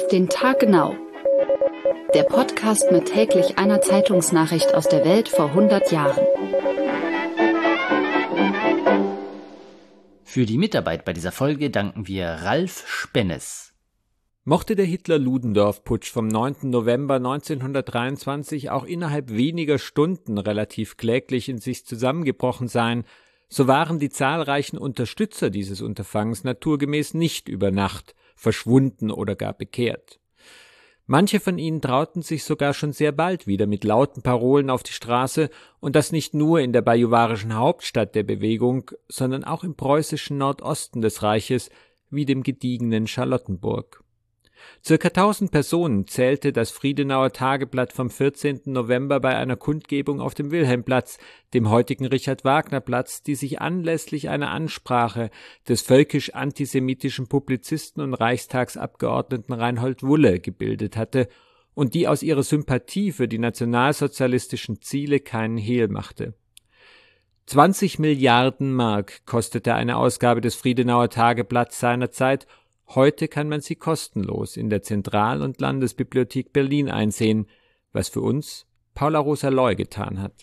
den Tag genau. Der Podcast mit täglich einer Zeitungsnachricht aus der Welt vor 100 Jahren. Für die Mitarbeit bei dieser Folge danken wir Ralf Spennes. Mochte der Hitler-Ludendorff-Putsch vom 9. November 1923 auch innerhalb weniger Stunden relativ kläglich in sich zusammengebrochen sein, so waren die zahlreichen Unterstützer dieses Unterfangens naturgemäß nicht über Nacht verschwunden oder gar bekehrt. Manche von ihnen trauten sich sogar schon sehr bald wieder mit lauten Parolen auf die Straße, und das nicht nur in der bajuwarischen Hauptstadt der Bewegung, sondern auch im preußischen Nordosten des Reiches, wie dem gediegenen Charlottenburg. Circa 1000 Personen zählte das Friedenauer Tageblatt vom 14. November bei einer Kundgebung auf dem Wilhelmplatz, dem heutigen Richard-Wagner-Platz, die sich anlässlich einer Ansprache des völkisch-antisemitischen Publizisten und Reichstagsabgeordneten Reinhold Wulle gebildet hatte und die aus ihrer Sympathie für die nationalsozialistischen Ziele keinen Hehl machte. 20 Milliarden Mark kostete eine Ausgabe des Friedenauer Tageblatts seinerzeit. Heute kann man sie kostenlos in der Zentral- und Landesbibliothek Berlin einsehen, was für uns Paula Rosa Loy getan hat.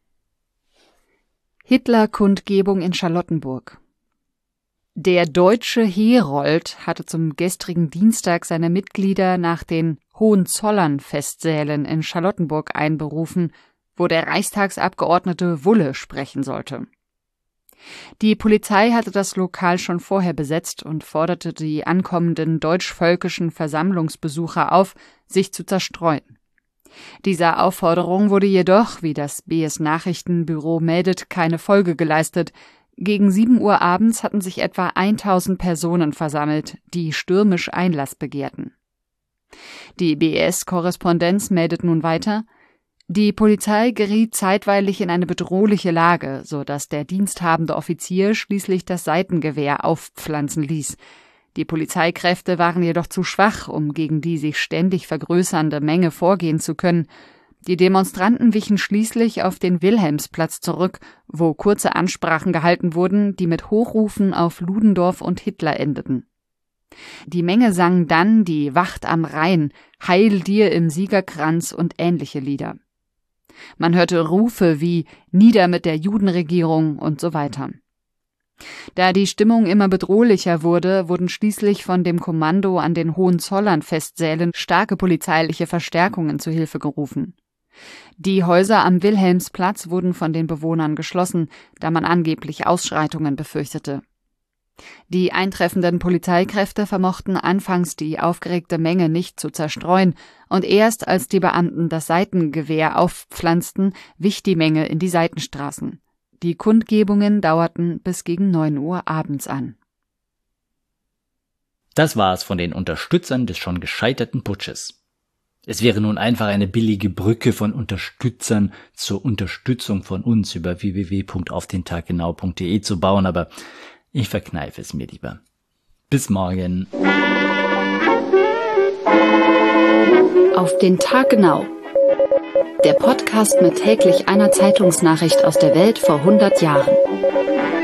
Hitler-Kundgebung in Charlottenburg. Der Deutsche Herold hatte zum gestrigen Dienstag seine Mitglieder nach den Hohenzollern-Festsälen in Charlottenburg einberufen, wo der Reichstagsabgeordnete Wulle sprechen sollte. Die Polizei hatte das Lokal schon vorher besetzt und forderte die ankommenden deutsch-völkischen Versammlungsbesucher auf, sich zu zerstreuen. Dieser Aufforderung wurde jedoch, wie das BS-Nachrichtenbüro meldet, keine Folge geleistet. Gegen 7 Uhr abends hatten sich etwa 1000 Personen versammelt, die stürmisch Einlass begehrten. Die BS-Korrespondenz meldet nun weiter: Die Polizei geriet zeitweilig in eine bedrohliche Lage, so dass der diensthabende Offizier schließlich das Seitengewehr aufpflanzen ließ. Die Polizeikräfte waren jedoch zu schwach, um gegen die sich ständig vergrößernde Menge vorgehen zu können. Die Demonstranten wichen schließlich auf den Wilhelmsplatz zurück, wo kurze Ansprachen gehalten wurden, die mit Hochrufen auf Ludendorff und Hitler endeten. Die Menge sang dann die Wacht am Rhein, Heil dir im Siegerkranz und ähnliche Lieder. Man hörte Rufe wie »Nieder mit der Judenregierung« und so weiter. Da die Stimmung immer bedrohlicher wurde, wurden schließlich von dem Kommando an den Hohenzollern-Festsälen starke polizeiliche Verstärkungen zu Hilfe gerufen. Die Häuser am Wilhelmsplatz wurden von den Bewohnern geschlossen, da man angeblich Ausschreitungen befürchtete. Die eintreffenden Polizeikräfte vermochten anfangs die aufgeregte Menge nicht zu zerstreuen, und erst als die Beamten das Seitengewehr aufpflanzten, wich die Menge in die Seitenstraßen. Die Kundgebungen dauerten bis gegen 9 Uhr abends an. Das war's von den Unterstützern des schon gescheiterten Putsches. Es wäre nun einfach eine billige Brücke von Unterstützern zur Unterstützung von uns über www.aufdentaggenau.de zu bauen, aber ich verkneife es mir lieber. Bis morgen. Auf den Tag genau. Der Podcast mit täglich einer Zeitungsnachricht aus der Welt vor 100 Jahren.